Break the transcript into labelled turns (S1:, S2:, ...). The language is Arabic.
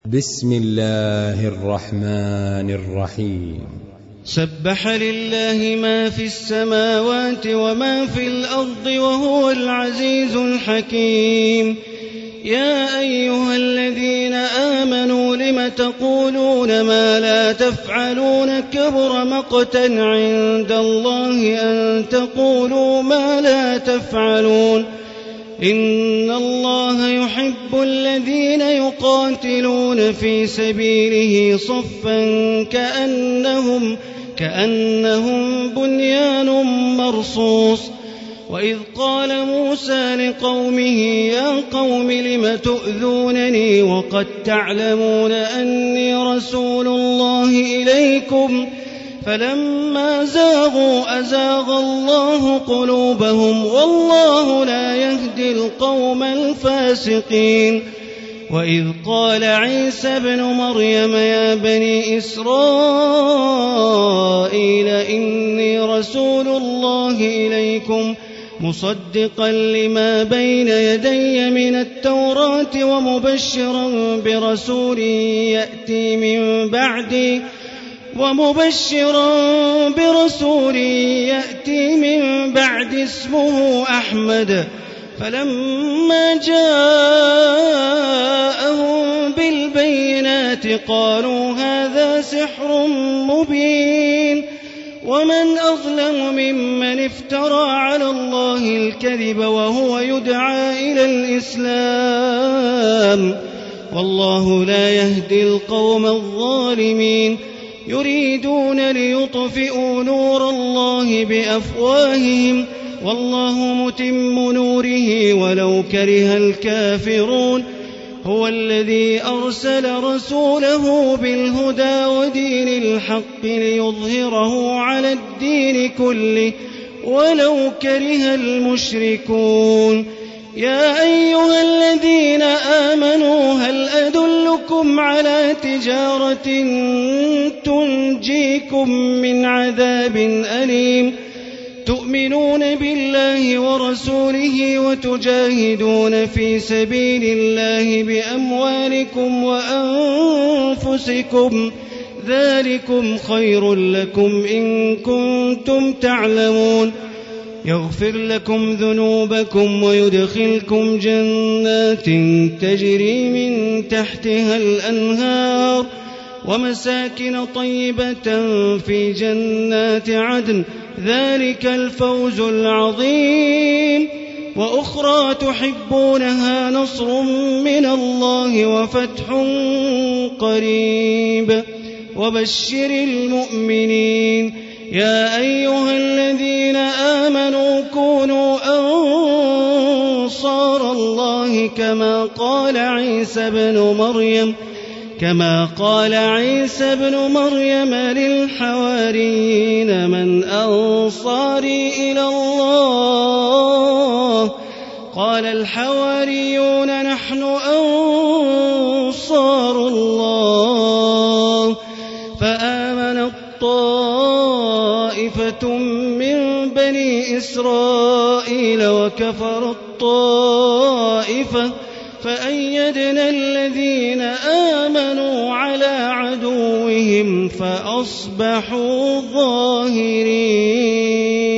S1: بسم الله الرحمن الرحيم.
S2: سبح لله ما في السماوات وما في الأرض وهو العزيز الحكيم. يا أيها الذين آمنوا لم تقولون ما لا تفعلون؟ كبر مقتا عند الله أن تقولوا ما لا تفعلون. إن الله يحب الذين يقاتلون في سبيله صفا كأنهم بنيان مرصوص. وإذ قال موسى لقومه يا قوم لم تؤذونني وقد تعلمون أني رسول الله إليكم؟ فلما زاغوا أزاغ الله قلوبهم والله لا يهدي القوم الفاسقين. وإذ قال عيسى ابن مريم يا بني إسرائيل إني رسول الله إليكم مصدقا لما بين يدي من التوراة ومبشرا برسول يأتي من بعد اسمه أحمد. فلما جاءهم بالبينات قالوا هذا سحر مبين. ومن أظلم ممن افترى على الله الكذب وهو يدعى إلى الإسلام والله لا يهدي القوم الظالمين. يريدون ليطفئوا نور الله بأفواههم والله متم نوره ولو كره الكافرون. هو الذي أرسل رسوله بالهدى ودين الحق ليظهره على الدين كله ولو كره المشركون. يا أيها الذين آمنوا هل أدلكم على تجارة تنجيكم من عذاب أليم؟ تؤمنون بالله ورسوله وتجاهدون في سبيل الله بأموالكم وأنفسكم ذلكم خير لكم إن كنتم تعلمون. يغفر لكم ذنوبكم ويدخلكم جنات تجري من تحتها الأنهار ومساكن طيبة في جنات عدن ذلك الفوز العظيم. وأخرى تحبونها نصر من الله وفتح قريب وبشر المؤمنين. يا أيها الذين آمنوا كونوا أنصار الله كما قال عيسى بن مريم للحواريين من أنصاري إلى الله؟ قال الحواريون نحن أنصار الله. فآمنت طائفة من بني إسرائيل وكفرت طائفة فأيدنا الذين آمنوا على عدوهم فأصبحوا ظاهرين.